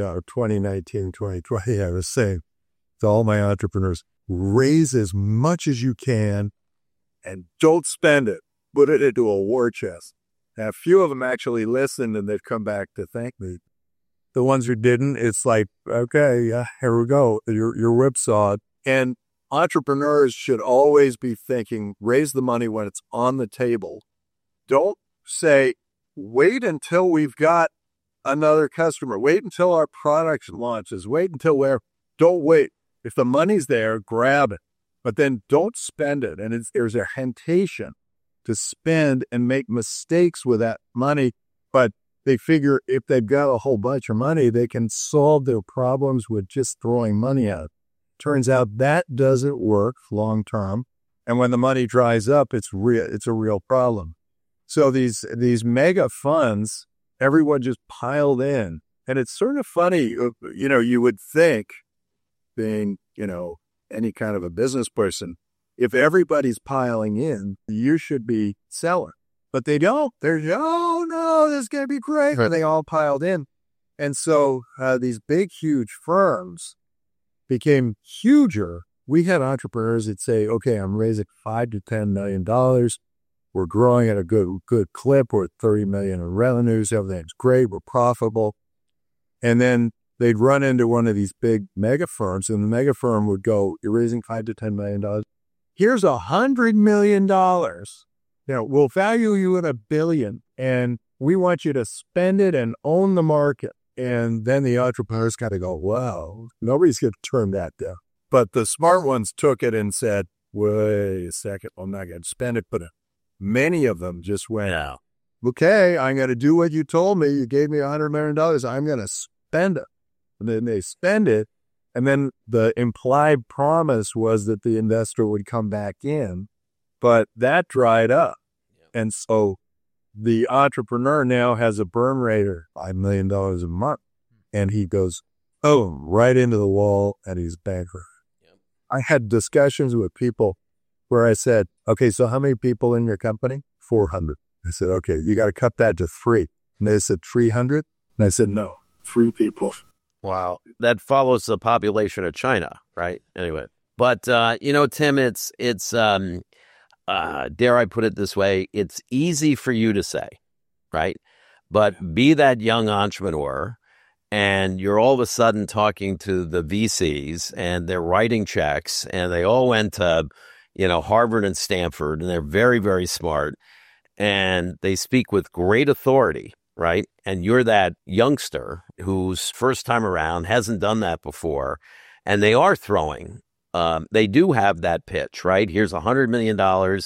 [SPEAKER 3] 2019, 2020, I was saying to all my entrepreneurs, raise as much as you can and don't spend it. Put it into a war chest. Now, a few of them actually listened and they've come back to thank me. The ones who didn't, it's like, okay, yeah, here we go. You're whipsawed. And entrepreneurs should always be thinking, raise the money when it's on the table. Don't say, wait until we've got another customer. Wait until our product launches. Wait until don't wait. If the money's there, grab it. But then don't spend it. And there's a temptation to spend and make mistakes with that money. But they figure if they've got a whole bunch of money, they can solve their problems with just throwing money out. Turns out that doesn't work long term. And when the money dries up, it's a real problem. So these mega funds, everyone just piled in. And it's sort of funny, you would think, being, any kind of a business person, if everybody's piling in, you should be selling. But they don't. They're, oh, no, this is going to be great. Right. They all piled in. And so these big, huge firms became huger. We had entrepreneurs that say, okay, I'm raising $5 to $10 million. We're growing at a good clip. We're at 30 million in revenues. Everything's great. We're profitable. And then they'd run into one of these big mega firms, and the mega firm would go, you're raising $5 to $10 million. Here's $100 million. We'll value you at $1 billion, and we want you to spend it and own the market. And then the entrepreneurs kind of go, wow, nobody's going to turn that down. But the smart ones took it and said, wait a second, I'm not going to spend it. But many of them just went, okay, I'm going to do what you told me. You gave me $100 million. I'm going to spend it. And then they spend it. And then the implied promise was that the investor would come back in. But that dried up. And so the entrepreneur now has a burn rate of $5 million a month. And he goes, right into the wall, and he's bankrupt. Yep. I had discussions with people where I said, okay, so how many people in your company? 400. I said, okay, you got to cut that to 3. And they said 300. And I said, no, 3 people.
[SPEAKER 2] Wow. That follows the population of China, right? Anyway. But, Tim, it's dare I put it this way, it's easy for you to say, right? But be that young entrepreneur, and you're all of a sudden talking to the VCs, and they're writing checks, and they all went to, Harvard and Stanford, and they're very, very smart, and they speak with great authority, right? And you're that youngster who's first time around, hasn't done that before, and they are throwing. They do have that pitch, right? Here's $100 million.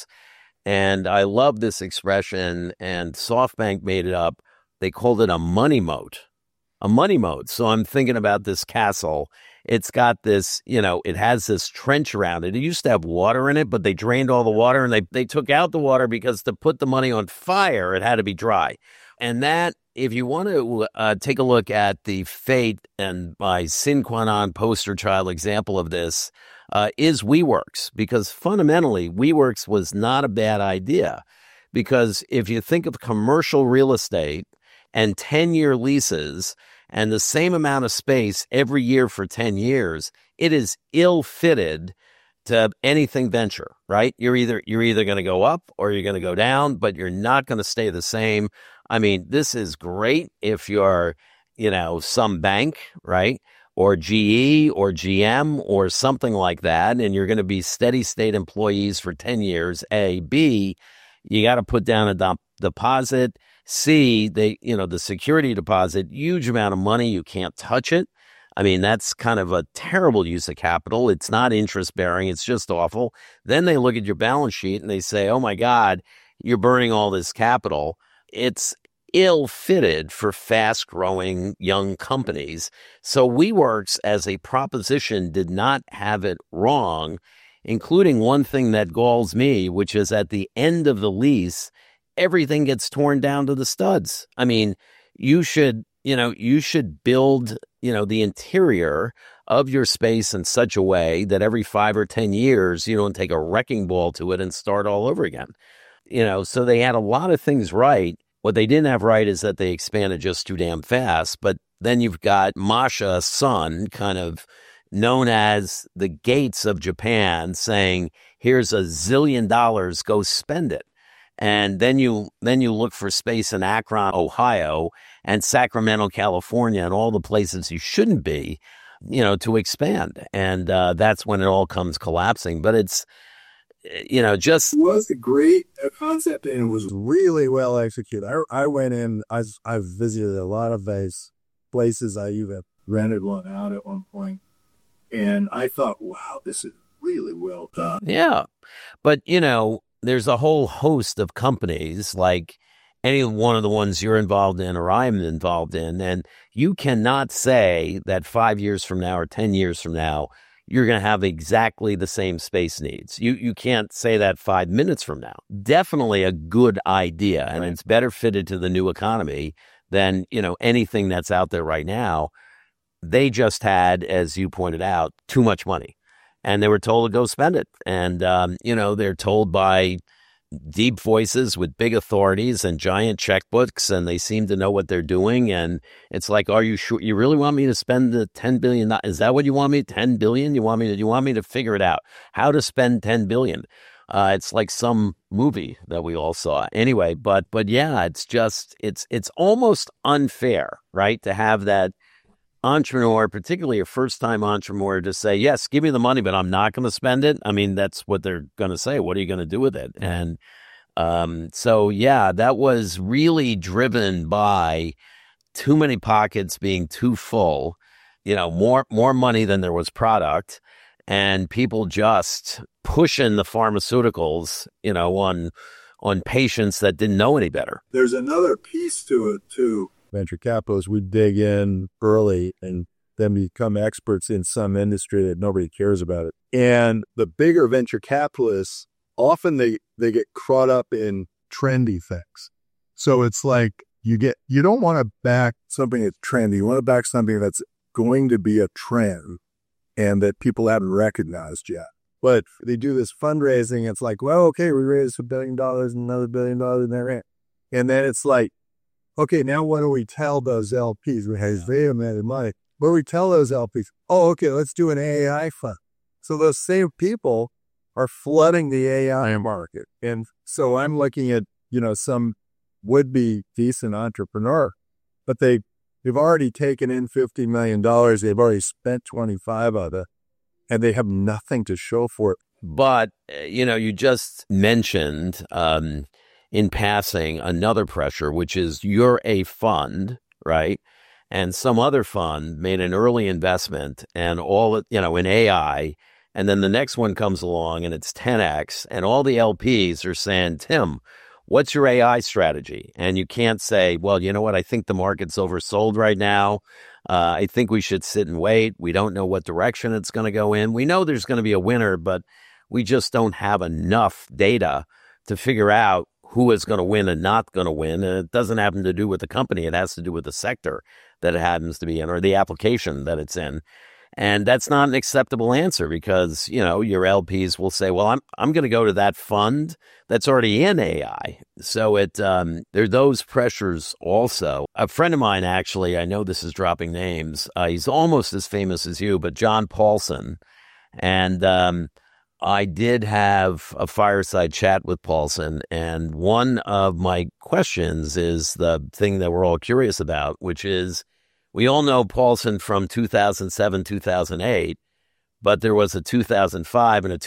[SPEAKER 2] And I love this expression, and SoftBank made it up. They called it a money moat. A money moat. So I'm thinking about this castle. It's got this, it has this trench around it. It used to have water in it, but they drained all the water, and they took out the water because to put the money on fire, it had to be dry. And that, if you want to take a look at the fate and my sine qua non poster child example of this, is WeWorks, because fundamentally WeWorks was not a bad idea, because if you think of commercial real estate and 10-year leases and the same amount of space every year for 10 years, it is ill-fitted to anything venture, right? You're either going to go up or you're going to go down, but you're not going to stay the same. I mean, this is great if you're, some bank, right? Or GE or GM or something like that, and you're going to be steady state employees for 10 years. A. B, you got to put down a deposit. C, the security deposit, huge amount of money. You can't touch it. I mean, that's kind of a terrible use of capital. It's not interest bearing. It's just awful. Then they look at your balance sheet and they say, oh my God, you're burning all this capital. It's ill-fitted for fast-growing young companies. So WeWorks as a proposition did not have it wrong, including one thing that galls me, which is at the end of the lease, everything gets torn down to the studs. I mean, you should build, the interior of your space in such a way that every 5 or 10 years, you don't take a wrecking ball to it and start all over again. So they had a lot of things right. What they didn't have right is that they expanded just too damn fast. But then you've got Masha Son, kind of known as the Gates of Japan, saying, here's $1 zillion, go spend it. And then you look for space in Akron, Ohio, and Sacramento, California, and all the places you shouldn't be, to expand. And that's when it all comes collapsing. But it's, just
[SPEAKER 6] It was a great concept, and it was
[SPEAKER 3] really well executed. I went in, I've visited a lot of these places. I even
[SPEAKER 6] rented one out at one point, and I thought, wow, this is really well done.
[SPEAKER 2] Yeah. But, there's a whole host of companies like any one of the ones you're involved in or I'm involved in, and you cannot say that 5 years from now or 10 years from now, you're going to have exactly the same space needs. You can't say that 5 minutes from now. Definitely a good idea, and It's better fitted to the new economy than, anything that's out there right now. They just had, as you pointed out, too much money, and they were told to go spend it. And, they're told by deep voices with big authorities and giant checkbooks, and they seem to know what they're doing. And it's like, are you sure you really want me to spend the $10 billion? Is that what you want me? $10 billion? You want me to figure it out how to spend $10 billion? It's like some movie that we all saw anyway. But yeah, it's almost unfair, right? To have that entrepreneur, particularly a first-time entrepreneur, to say, yes, give me the money, but I'm not going to spend it. I mean, that's what they're going to say. What are you going to do with it? And so, yeah, that was really driven by too many pockets being too full, more money than there was product, and people just pushing the pharmaceuticals, on patients that didn't know any better.
[SPEAKER 6] There's another piece to it, too.
[SPEAKER 3] venture capitalists would dig in early and then become experts in some industry that nobody cares about it. And the bigger venture capitalists, often they get caught up in trendy things. So it's like you don't want to back something that's trendy. You want to back something that's going to be a trend and that people haven't recognized yet. But they do this fundraising. It's like, well, okay, we raised $1 billion and another $1 billion in there. And then it's like, okay, now what do we tell those LPs? We have very money. What do we tell those LPs? Oh, okay, let's do an AI fund. So those same people are flooding the AI market. And so I'm looking at, some would-be decent entrepreneur, but they've already taken in $50 million. They've already spent 25 of it, and they have nothing to show for it.
[SPEAKER 2] But, you just mentioned in passing another pressure, which is you're a fund, right? and some other fund made an early investment and in AI, and then the next one comes along and it's 10x, and all the LPs are saying, Tim, what's your AI strategy? And you can't say, well, you know what? I think the market's oversold right now. I think we should sit and wait. We don't know what direction it's going to go in. We know there's going to be a winner, but we just don't have enough data to figure out who is going to win and not going to win. And it doesn't have to do with the company. It has to do with the sector that it happens to be in or the application that it's in. And that's not an acceptable answer because, your LPs will say, well, I'm going to go to that fund that's already in AI. So there are those pressures also. A friend of mine, actually, I know this is dropping names. He's almost as famous as you, but John Paulson. And I did have a fireside chat with Paulson. And one of my questions is the thing that we're all curious about, which is, we all know Paulson from 2007, 2008, but there was a 2005 and a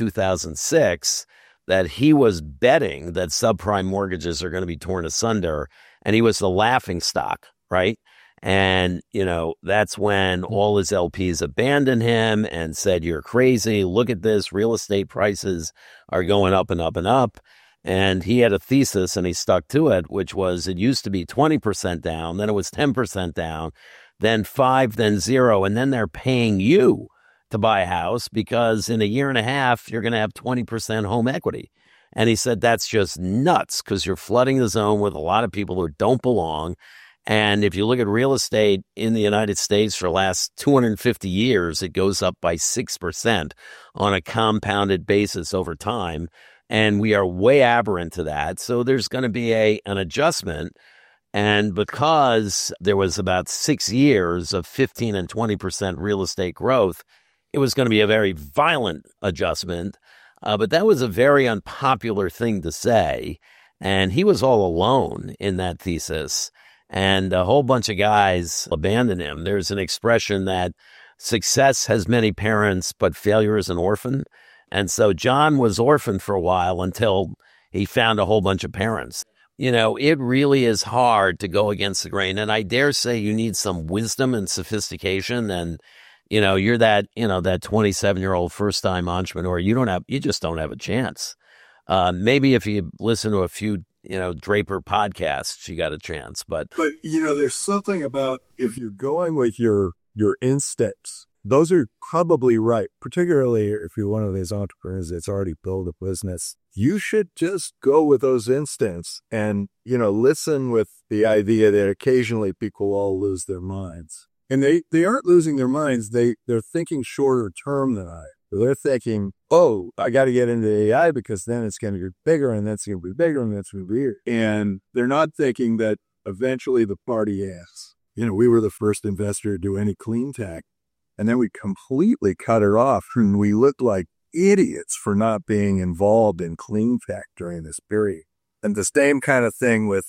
[SPEAKER 2] 2006 that he was betting that subprime mortgages are going to be torn asunder, and he was the laughing stock, right? And, that's when all his LPs abandoned him and said, you're crazy. Look at this. Real estate prices are going up and up and up. And he had a thesis and he stuck to it, which was it used to be 20% down, then it was 10% down, then 5, then 0, and then they're paying you to buy a house because in a year and a half, you're going to have 20% home equity. And he said, that's just nuts because you're flooding the zone with a lot of people who don't belong. And if you look at real estate in the United States for the last 250 years, it goes up by 6% on a compounded basis over time. And we are way aberrant to that. So there's going to be an adjustment. And because there was about 6 years of 15 and 20% real estate growth, it was going to be a very violent adjustment. But that was a very unpopular thing to say. And he was all alone in that thesis. And a whole bunch of guys abandoned him. There's an expression that success has many parents, but failure is an orphan. And so John was orphaned for a while until he found a whole bunch of parents. It really is hard to go against the grain. And I dare say you need some wisdom and sophistication. And, you're that 27-year-old first-time entrepreneur. You just don't have a chance. Maybe if you listen to a few, Draper podcasts, you got a chance. But
[SPEAKER 3] there's something about if you're going with your instincts, those are probably right, particularly if you're one of these entrepreneurs that's already built a business. You should just go with those instincts and, listen with the idea that occasionally people will lose their minds. And they aren't losing their minds. They're thinking shorter term than I. They're thinking, oh, I got to get into AI because then it's going to get bigger and that's going to be bigger and that's going to be bigger. And they're not thinking that eventually the party ends. We were the first investor to do any clean tech. And then we completely cut her off, and we looked like idiots for not being involved in clean tech during this period. And the same kind of thing with,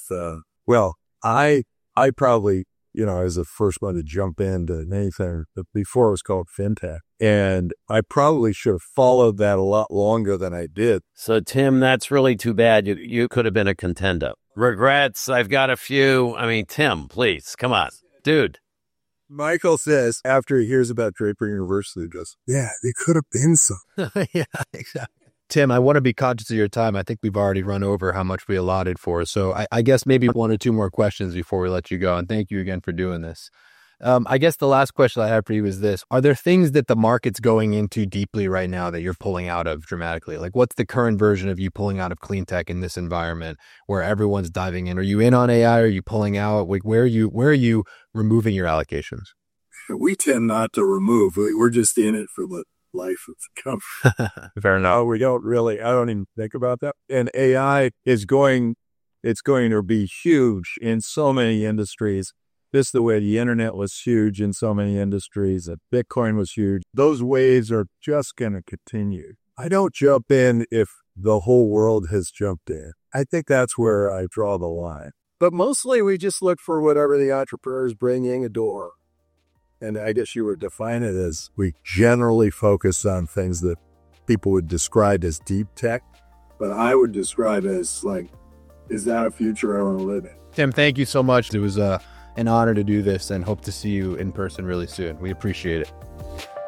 [SPEAKER 3] I probably, I was the first one to jump into anything before it was called fintech. And I probably should have followed that a lot longer than I did.
[SPEAKER 2] So, Tim, that's really too bad. You could have been a contender. Regrets, I've got a few. Tim, please, come on, dude.
[SPEAKER 3] Michael says, after he hears about Draper University, goes, yeah, they could have been some.
[SPEAKER 5] Yeah, exactly. Tim, I want to be conscious of your time. I think we've already run over how much we allotted for. So I guess maybe 1 or 2 more questions before we let you go. And thank you again for doing this. I guess the last question I have for you is this. Are there things that the market's going into deeply right now that you're pulling out of dramatically? Like, what's the current version of you pulling out of clean tech in this environment where everyone's diving in? Are you in on AI? Are you pulling out? Like, where are you removing your allocations?
[SPEAKER 6] We tend not to remove. We're just in it for the life of the company.
[SPEAKER 5] Fair enough.
[SPEAKER 3] No, we don't really. I don't even think about that. And AI it's going to be huge in so many industries. Just the way the internet was huge in so many industries, that Bitcoin was huge. Those waves are just going to continue. I don't jump in if the whole world has jumped in. I think that's where I draw the line. But mostly we just look for whatever the entrepreneurs bring in a door. And I guess you would define it as we generally focus on things that people would describe as deep tech.
[SPEAKER 6] But I would describe it as is that a future I want to live in?
[SPEAKER 5] Tim, thank you so much. It was an honor to do this and hope to see you in person really soon. We appreciate it.